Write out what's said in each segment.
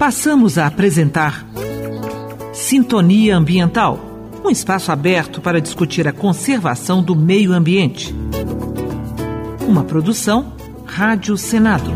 Passamos a apresentar Sintonia Ambiental, um espaço aberto para discutir a conservação do meio ambiente. Uma produção Rádio Senado.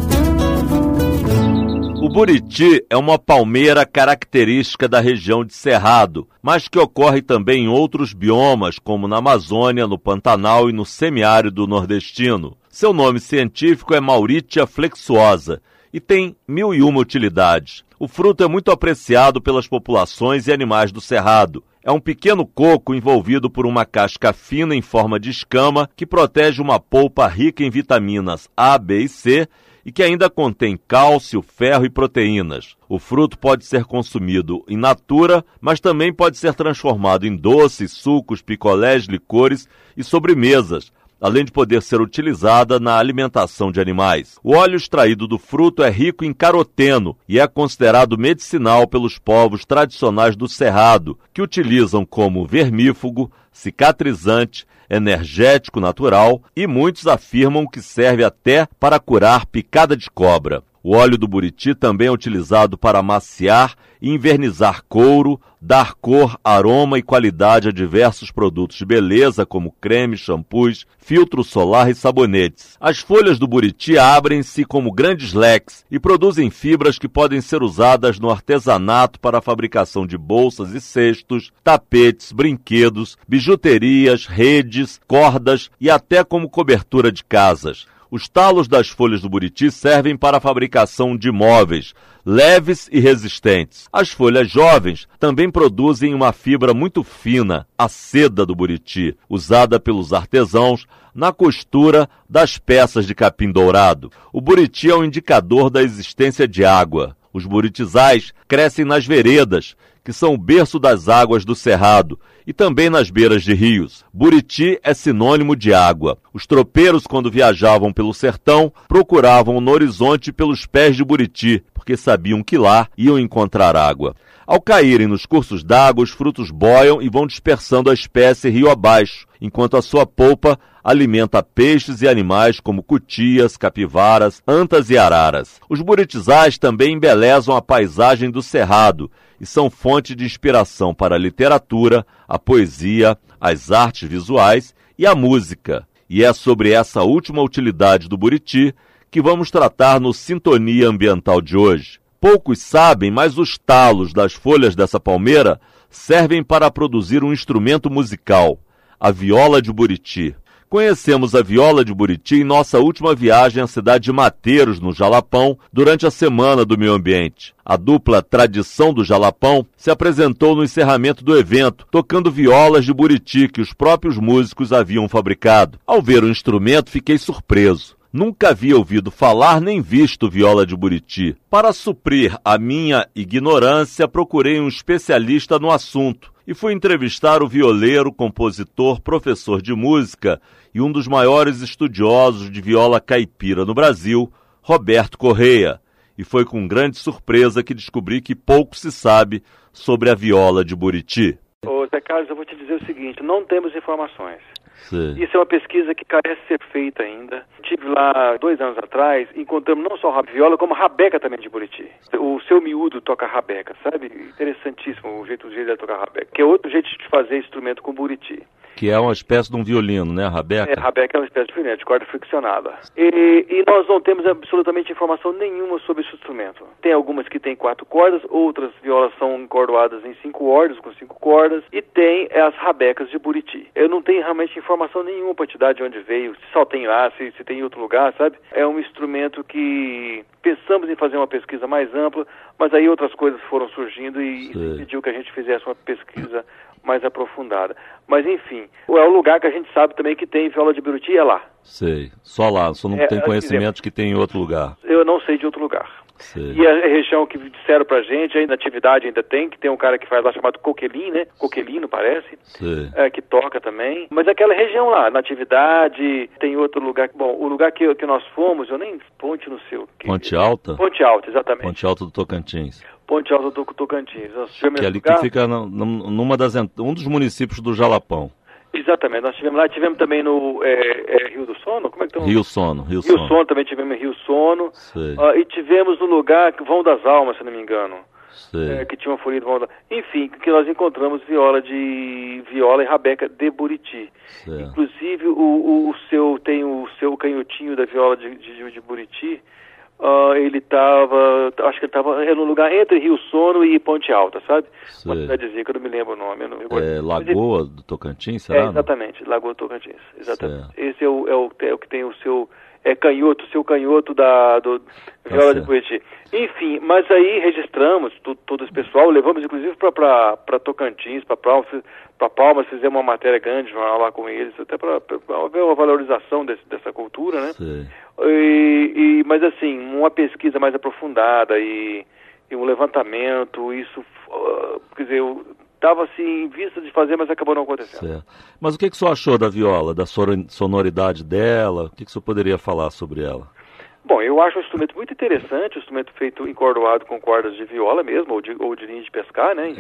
O buriti é uma palmeira característica da região de Cerrado, mas que ocorre também em outros biomas, como na Amazônia, no Pantanal e no semiárido nordestino. Seu nome científico é Mauritia flexuosa e tem 1001 utilidades. O fruto é muito apreciado pelas populações e animais do Cerrado. É um pequeno coco envolvido por uma casca fina em forma de escama que protege uma polpa rica em vitaminas A, B e C e que ainda contém cálcio, ferro e proteínas. O fruto pode ser consumido in natura, mas também pode ser transformado em doces, sucos, picolés, licores e sobremesas, além de poder ser utilizada na alimentação de animais. O óleo extraído do fruto é rico em caroteno e é considerado medicinal pelos povos tradicionais do Cerrado, que utilizam como vermífugo, cicatrizante, energético natural e muitos afirmam que serve até para curar picada de cobra. O óleo do buriti também é utilizado para amaciar e invernizar couro, dar cor, aroma e qualidade a diversos produtos de beleza, como cremes, shampoos, filtro solar e sabonetes. As folhas do buriti abrem-se como grandes leques e produzem fibras que podem ser usadas no artesanato para a fabricação de bolsas e cestos, tapetes, brinquedos, bijuterias, redes, cordas e até como cobertura de casas. Os talos das folhas do buriti servem para a fabricação de móveis, leves e resistentes. As folhas jovens também produzem uma fibra muito fina, a seda do buriti, usada pelos artesãos na costura das peças de capim dourado. O buriti é um indicador da existência de água. Os buritizais crescem nas veredas, que são o berço das águas do Cerrado, e também nas beiras de rios. Buriti é sinônimo de água. Os tropeiros, quando viajavam pelo sertão, procuravam no horizonte pelos pés de buriti, porque sabiam que lá iam encontrar água. Ao caírem nos cursos d'água, os frutos boiam e vão dispersando a espécie rio abaixo, enquanto a sua polpa alimenta peixes e animais como cutias, capivaras, antas e araras. Os buritizais também embelezam a paisagem do Cerrado e são fonte de inspiração para a literatura, a poesia, as artes visuais e a música. E é sobre essa última utilidade do buriti que vamos tratar no Sintonia Ambiental de hoje. Poucos sabem, mas os talos das folhas dessa palmeira servem para produzir um instrumento musical, a viola de buriti. Conhecemos a viola de buriti em nossa última viagem à cidade de Mateiros, no Jalapão, durante a Semana do Meio Ambiente. A dupla Tradição do Jalapão se apresentou no encerramento do evento, tocando violas de buriti que os próprios músicos haviam fabricado. Ao ver o instrumento, fiquei surpreso. Nunca havia ouvido falar nem visto viola de buriti. Para suprir a minha ignorância, procurei um especialista no assunto e fui entrevistar o violeiro, compositor, professor de música e um dos maiores estudiosos de viola caipira no Brasil, Roberto Correia. E foi com grande surpresa que descobri que pouco se sabe sobre a viola de buriti. Ô Zé Carlos, eu vou te dizer o seguinte, não temos informações. Sim. Isso é uma pesquisa que carece de ser feita ainda. Estive lá 2 anos atrás, encontramos não só viola, como rabeca também de buriti. O seu miúdo toca rabeca, sabe? Interessantíssimo o jeito dele tocar rabeca. Que é outro jeito de fazer instrumento com buriti. Que é uma espécie de um violino, né, a rabeca? É, rabeca é uma espécie de violino, de corda friccionada. E nós não temos absolutamente informação nenhuma sobre esse instrumento. Tem algumas que têm 4 cordas, outras violas são encordoadas em 5 cordas, com 5 cordas, e tem as rabecas de buriti. Eu não tenho realmente informação nenhuma para te dar de onde veio, se só tem lá, se tem em outro lugar, sabe? É um instrumento que pensamos em fazer uma pesquisa mais ampla, mas aí outras coisas foram surgindo e pediu que a gente fizesse uma pesquisa mais aprofundada. Mas, enfim, é o lugar que a gente sabe também que tem viola de buriti, é lá. Sei, só lá, só não tem conhecimento de que tem em outro lugar. Eu não sei de outro lugar. Sei. E a região que disseram pra gente, aí na atividade ainda tem, que tem um cara que faz lá chamado Coquelin, né? Coquelino, parece. Que toca também. Mas aquela região lá, na atividade, tem outro lugar. Bom, o lugar que nós fomos, eu nem... Ponte no seu... Ponte Alta? Ponte Alta, exatamente. Ponte Alta do Tocantins. Ponte Alta do Tocantins. Que ali que fica um dos municípios do Jalapão. Exatamente, nós tivemos lá, tivemos também no Rio do Sono, como é que estão? Rio Sono. Também tivemos em Rio Sono, e tivemos no lugar Vão das Almas, se não me engano, que tinha uma folha de Vão das... Enfim, que nós encontramos viola e rabeca de Buriti. Inclusive, tem o seu canhotinho da viola de Buriti. Ele estava, acho que ele estava no lugar entre Rio Sono e Ponte Alta, sabe? Uma cidadezinha que eu não me lembro o nome. Lagoa do Tocantins, será? Exatamente, Lagoa do Tocantins, exatamente. Esse é o que tem o seu canhoto do viola de Buriti. Enfim, mas aí registramos todo esse pessoal, levamos inclusive para Tocantins, para Palmas, fizemos uma matéria grande, jornal lá com eles, até para ver uma valorização dessa cultura, né? Mas assim, uma pesquisa mais aprofundada e um levantamento, isso, quer dizer, eu estava assim em vista de fazer, mas acabou não acontecendo. Mas o que o senhor achou da viola, da sonoridade dela? O que o senhor poderia falar sobre ela? Bom, eu acho um instrumento muito interessante, um instrumento feito encordoado com cordas de viola mesmo, ou de linha de pescar, né?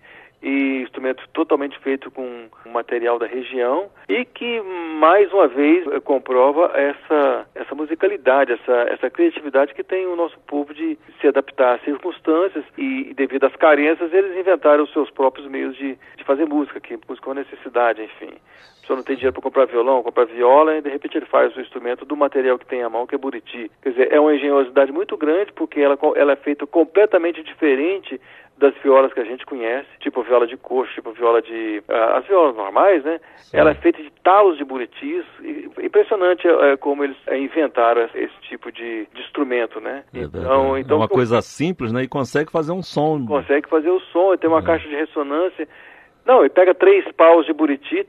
E instrumento totalmente feito com material da região e que, mais uma vez, comprova essa musicalidade, essa criatividade que tem o nosso povo de se adaptar às circunstâncias e, devido às carências, eles inventaram os seus próprios meios de fazer música, que música é uma necessidade, enfim. A pessoa não tem dinheiro para comprar violão, comprar viola, e de repente ele faz o instrumento do material que tem à mão, que é Buriti. Quer dizer, é uma engenhosidade muito grande, porque ela é feita completamente diferente das violas que a gente conhece, tipo viola de coxo, tipo viola as violas normais, né? Ela é feita de talos de buritis. Impressionante como eles inventaram esse tipo de instrumento, né? Então, é uma coisa simples, né? E consegue fazer um som. Consegue fazer o som, tem uma caixa de ressonância. Não, ele pega 3 paus de buriti,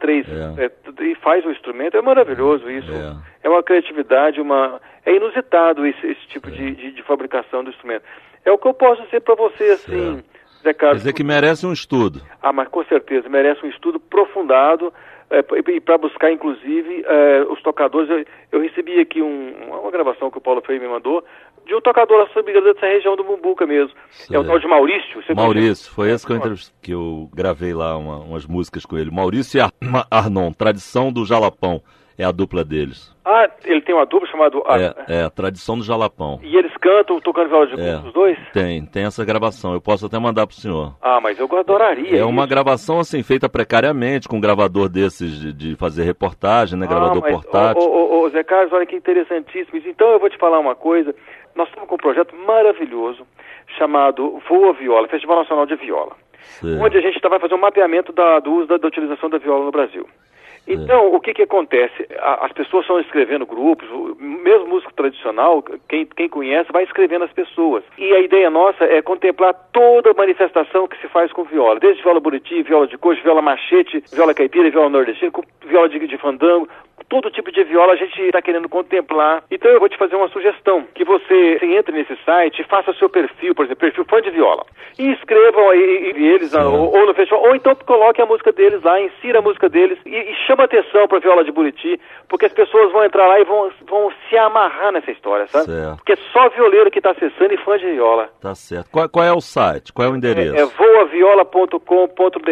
e faz o instrumento. É maravilhoso isso. É uma criatividade, é inusitado esse tipo de fabricação do instrumento. É o que eu posso dizer para você, assim, Zé Carlos. Quer dizer que merece um estudo. Mas com certeza, merece um estudo aprofundado, e para buscar, inclusive, os tocadores. Eu recebi aqui uma gravação que o Paulo Freire me mandou, de um tocador lá sobre dessa região do Mumbuca mesmo. É o tal de Maurício. Maurício, foi esse que eu gravei lá umas músicas com ele. Maurício e Arnon, Tradição do Jalapão, é a dupla deles. Ele tem uma dupla chamada... a Tradição do Jalapão. E eles cantam tocando viola de coxo, os dois? Tem essa gravação, eu posso até mandar pro senhor. Mas eu adoraria. É uma gravação assim, feita precariamente, com um gravador desses de fazer reportagem, né, gravador portátil. Zé Carlos, olha que interessantíssimo. Então eu vou te falar uma coisa, nós estamos com um projeto maravilhoso, chamado Voa Viola, Festival Nacional de Viola, onde a gente vai fazer um mapeamento do uso da utilização da viola no Brasil. Então, o que acontece? As pessoas estão escrevendo grupos, mesmo músico tradicional, quem conhece, vai escrevendo as pessoas. E a ideia nossa é contemplar toda a manifestação que se faz com viola, desde viola buriti, viola de coxo, viola machete, viola caipira, viola nordestina, viola de fandango, todo tipo de viola a gente está querendo contemplar. Então eu vou te fazer uma sugestão, que você entre nesse site e faça seu perfil, por exemplo, perfil fã de viola, e escrevam aí eles ou no festival, ou então coloque a música deles lá, insira a música deles e chama atenção para a viola de buriti, porque as pessoas vão entrar lá e vão se amarrar nessa história, sabe? Porque é só violeiro que está acessando e fã de viola. Tá certo. Qual é o site? Qual é o endereço? voaviola.com.br.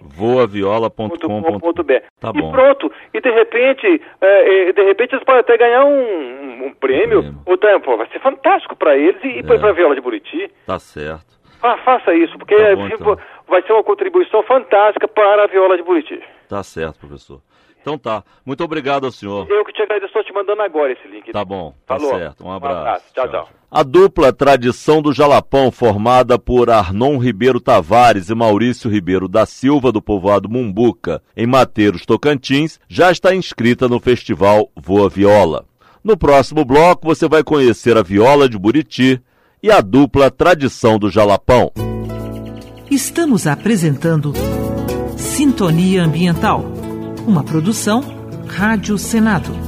voaviola.com.br. Tá bom. E pronto. E de repente eles podem até ganhar um prêmio. Vai ser fantástico para eles e para a viola de buriti. Tá certo. Faça isso, porque então vai ser uma contribuição fantástica para a viola de buriti. Tá certo, professor. Então tá. Muito obrigado ao senhor. Eu que te agradeço, estou te mandando agora esse link. Tá bom, tá certo. Um abraço. Tchau. A dupla Tradição do Jalapão, formada por Arnon Ribeiro Tavares e Maurício Ribeiro da Silva, do povoado Mumbuca, em Mateiros, Tocantins, já está inscrita no festival Voa Viola. No próximo bloco você vai conhecer a viola de Buriti e a dupla Tradição do Jalapão. Estamos apresentando Sintonia Ambiental, uma produção Rádio Senado.